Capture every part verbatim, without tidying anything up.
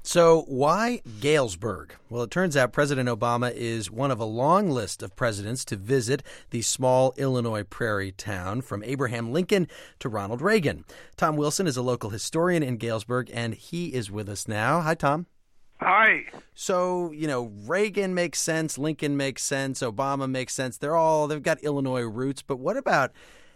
So why Galesburg? Well, it turns out President Obama is one of a long list of presidents to visit the small Illinois prairie town, from Abraham Lincoln to Ronald Reagan. Tom Wilson is a local historian in Galesburg, and he is with us now. Hi, Tom. Hi. So, you know, Reagan makes sense, Lincoln makes sense, Obama makes sense. They're all, they've got Illinois roots. But what about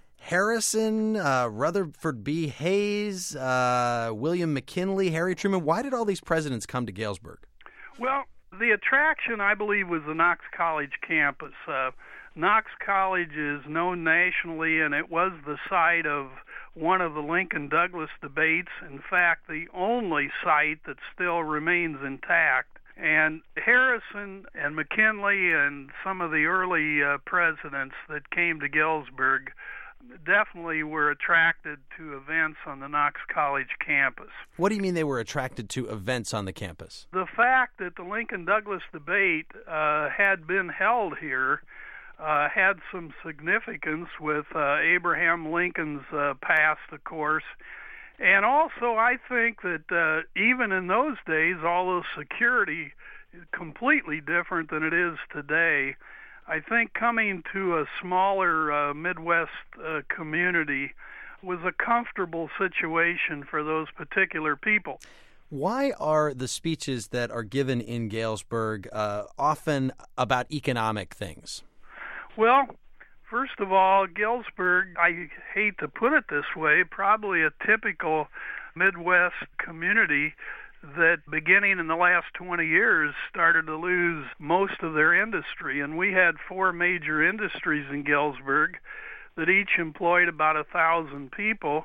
Harrison, uh, Rutherford B. Hayes, uh, William McKinley, Harry Truman? Why did all these presidents come to Galesburg? Well, the attraction, I believe, was the Knox College campus. Uh, Knox College is known nationally, and it was the site of one of the Lincoln-Douglas debates. In fact, the only site that still remains intact. And Harrison and McKinley and some of the early uh, presidents that came to Galesburg definitely were attracted to events on the Knox College campus. What do you mean they were attracted to events on the campus? The fact that the Lincoln-Douglas debate uh, had been held here uh, had some significance with uh, Abraham Lincoln's uh, past, of course. And also, I think that uh, even in those days, although security is completely different than it is today, I think coming to a smaller uh, Midwest uh, community was a comfortable situation for those particular people. Why are the speeches that are given in Galesburg uh, often about economic things? Well, first of all, Galesburg, I hate to put it this way, probably a typical Midwest community that beginning in the last twenty years started to lose most of their industry. And we had four major industries in Galesburg that each employed about a thousand people.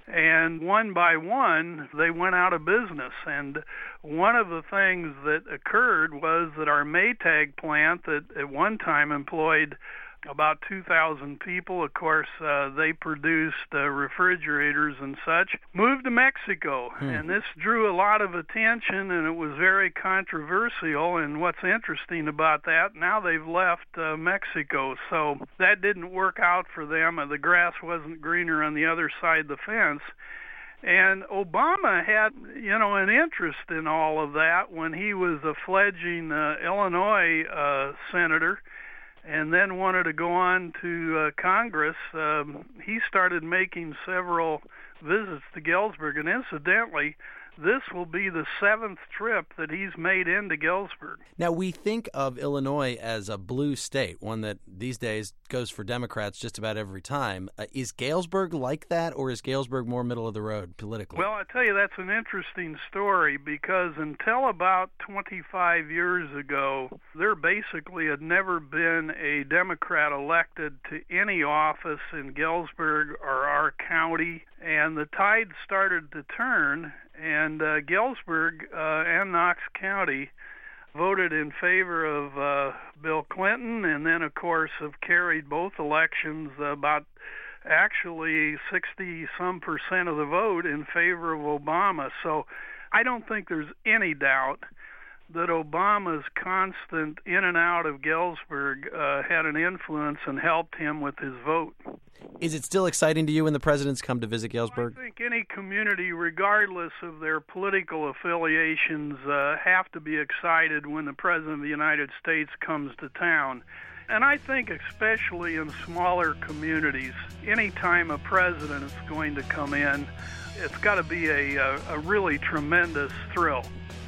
And one by one, they went out of business. And one of the things that occurred was that our Maytag plant, that at one time employed about two thousand people, of course, uh, they produced uh, refrigerators and such, moved to Mexico. Hmm. And this drew a lot of attention, and it was very controversial. And what's interesting about that, now they've left uh, Mexico. So that didn't work out for them. The grass wasn't greener on the other side of the fence. And Obama had, you know, an interest in all of that when he was a fledgling uh, Illinois uh, senator, and then wanted to go on to uh, Congress. Um, he started making several visits to Galesburg, and incidentally, this will be the seventh trip that he's made into Galesburg. Now, we think of Illinois as a blue state, one that these days goes for Democrats just about every time. Uh, is Galesburg like that, or is Galesburg more middle of the road politically? Well, I tell you, that's an interesting story, because until about twenty-five years ago, there basically had never been a Democrat elected to any office in Galesburg or our county, and the tide started to turn. And uh, Galesburg uh, and Knox County voted in favor of uh, Bill Clinton, and then, of course, have carried both elections uh, about actually sixty-some percent of the vote in favor of Obama. So I don't think there's any doubt that Obama's constant in and out of Galesburg uh, had an influence and helped him with his vote. Is it still exciting to you when the presidents come to visit Galesburg? Well, I think any community, regardless of their political affiliations, uh, have to be excited when the President of the United States comes to town. And I think especially in smaller communities, any time a president is going to come in, it's got to be a, a, a really tremendous thrill.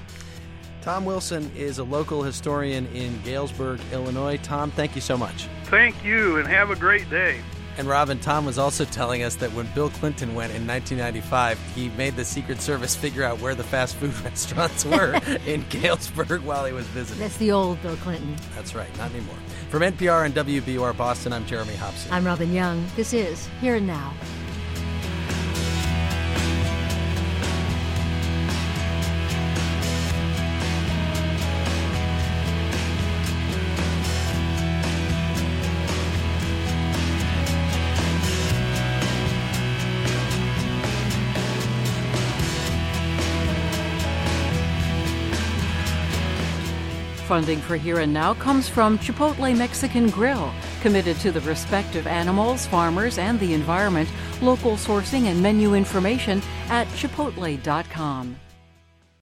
Tom Wilson is a local historian in Galesburg, Illinois. Tom, thank you so much. Thank you, and have a great day. And Robin, Tom was also telling us that when Bill Clinton went in nineteen ninety-five, he made the Secret Service figure out where the fast food restaurants were in Galesburg while he was visiting. That's the old Bill Clinton. That's right, not anymore. From N P R and W B U R Boston, I'm Jeremy Hobson. I'm Robin Young. This is Here and Now. Funding for Here and Now comes from Chipotle Mexican Grill, committed to the respect of animals, farmers, and the environment. Local sourcing and menu information at chipotle dot com.